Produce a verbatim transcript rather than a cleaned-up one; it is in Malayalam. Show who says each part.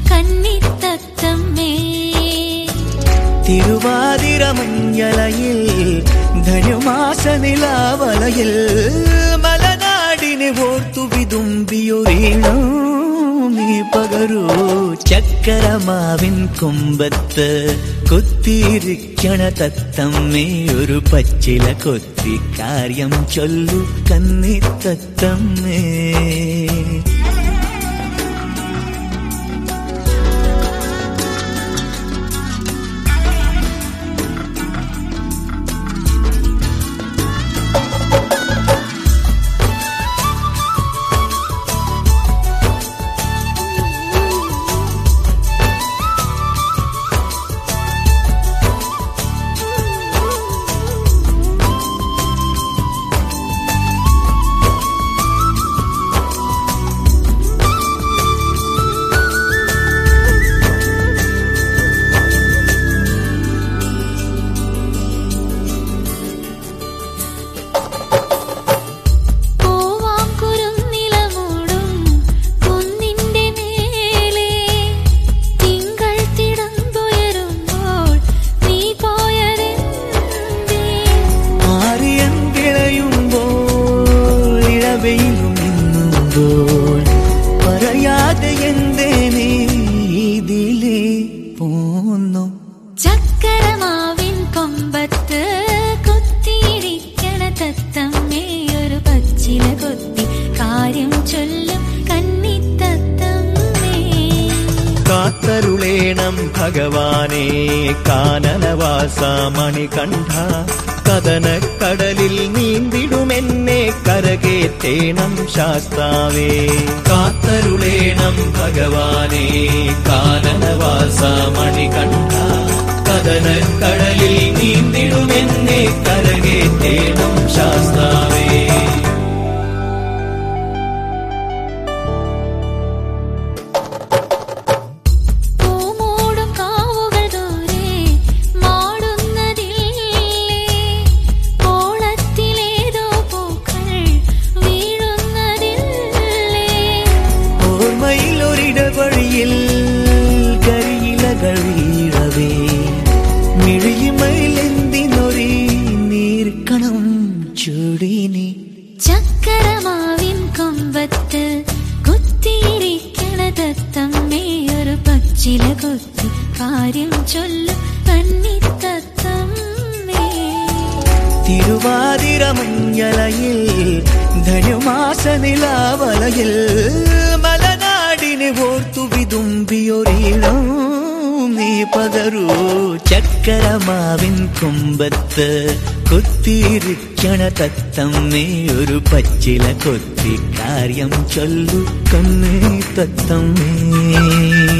Speaker 1: കന്നിത്തത്തമ്മേ.
Speaker 2: തിരുവാതിരമഞ്ഞലയിൽ ധനുമാസ നിലാവലയിൽ മലനാടിനെ ഓർത്തു വിതുമ്പിയൊരീണം നീ പകരൂ. ചക്കരമാവിൻ കൊമ്പത്ത് കൊത്തിയിരിക്കണ തത്തമ്മേ, ഒരു പച്ചില കൊത്തി കാര്യം ചൊല്ലു കന്നിത്തത്തമ്മേ. പറയാതെ എന്തേ നീ ഇതിലേ പോന്നു.
Speaker 1: ചക്കരമാവിൻ കൊമ്പത്ത് കൊത്തിയിരിക്കണ തത്തമ്മേ, ഒരു പച്ചില കൊത്തി കാര്യം ചൊല്ലും കന്നിത്തത്തമ്മേ.
Speaker 2: കാത്തരുളേണം ഭഗവാനേ കാനനവാസ മണികണ്ഠ, കഥനക്കടലിൽ നീന്തിടുമെന്നെ കരകേറ്റേണം ശാസ്താവേ. കാത്തരുളേണം ഭഗവാനേ കാനനവാസ മണികണ്ഠ, കഥനക്കടലിൽ നീന്തിടുമെന്നെ കരകേറ്റേണം ശാസ്താവേ. വഴിയിൽ കരിയിലകൾ വീഴവേ മിഴിയുമയിലെന്തിനൊരി നീർക്കണം ചൂടിനി.
Speaker 1: ചക്കരമാവിൻ കൊമ്പത്ത് കുത്തിയിരിക്കണ തത്തമ്മേ, ഒരു പച്ചില കൊത്തി കാര്യം ചൊല്ലും കന്നിത്തത്തമ്മേ.
Speaker 2: തിരുവാതിരമഞ്ഞലയിൽ ധനുമാസ നിലാവലയിൽ മലനാടിനെ ഓർത്തു വിതുമ്പിയൊരീണം നീ പകരൂ. ചക്കരമാവിൻ കൊമ്പത്ത് കൊത്തിയിരിക്കണ തത്തമ്മേ, ഒരു പച്ചില കൊത്തി കാര്യം ചൊല്ലു കന്നിത്തത്തമ്മേ.